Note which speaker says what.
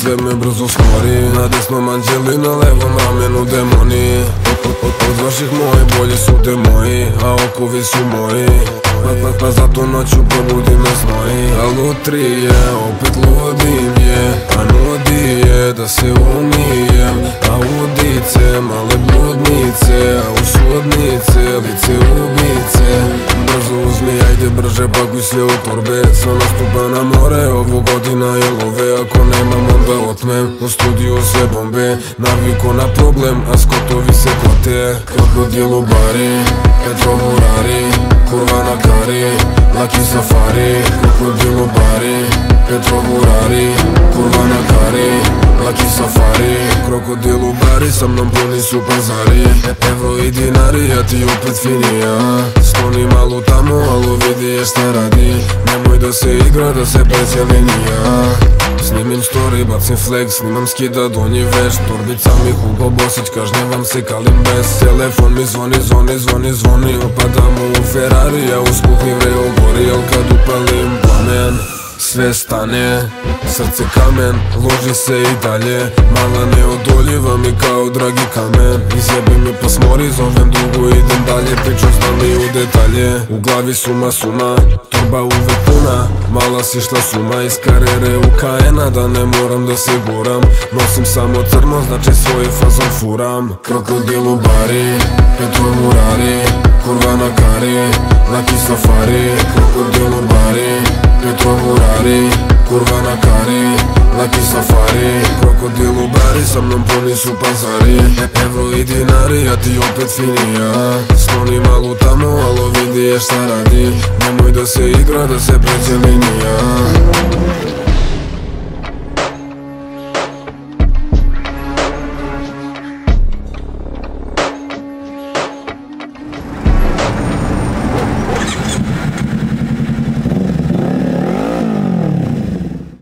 Speaker 1: sve me brzo skori. Na desnom anđeli, na levom ramenu demoni. Od vaših moji bolji su te moji, a okovi su moji. Pa zato noću probudi me znoji. A lutrije, opet ludim je, a nudi je da se umijem. A udice, male bludnice, a u sudnice, lice ubice. Brzo uzmi, ajde brže, pakuj sve u torbe. Sam nastupa na more, ovo godina je love. Ako nemam onda otmem, u studiju sve bombe. Naviko na problem, a skotovi se kote. Krokodil u bari, Petrovurari, kurva na kari, laki safari. Krokodil u bari, Petrovurari, kurva na kari, laki safari. Krokodil u bari, sa mnom puni su pazari. Evro i dinari, ja ti opet finija. Skloni malo tamo, alo vidi je šta radi. Nemoj da se igra, da se pređe linija. Snimim story, bacim flex, snimam skida donji veš. Torbica mi Hugo Bosić, kažnjavam se kalim bez. Telefon mi zvoni, opadamo u Ferrari. Ja uz kuhni vreo gori, al kad upalim plamen sve stane, srce kamen, loži se i dalje. Mala neodoljiva mi kao dragi kamen. Izjebi mi pa smori, zovem dugo, idem dalje. Pričam znam i u detalje, u glavi suma, torba uvek puna. Mala si šla suma iz karere u KN-a, da ne moram da se guram. Nosim samo crno, znači svoje fazon furam. Krokodil u bari, Petrovurari, kurva na kari, laki safari. Krokodil u bari, Petrovurari, kurva na kari, laki safari. Krokodil u bari, sa mnom puni su pazari. Evro i dinari, ja ti opet finija. Skloni malo tamo, alo vidi je šta radi. Nemoj da se igra, da se pređe linija.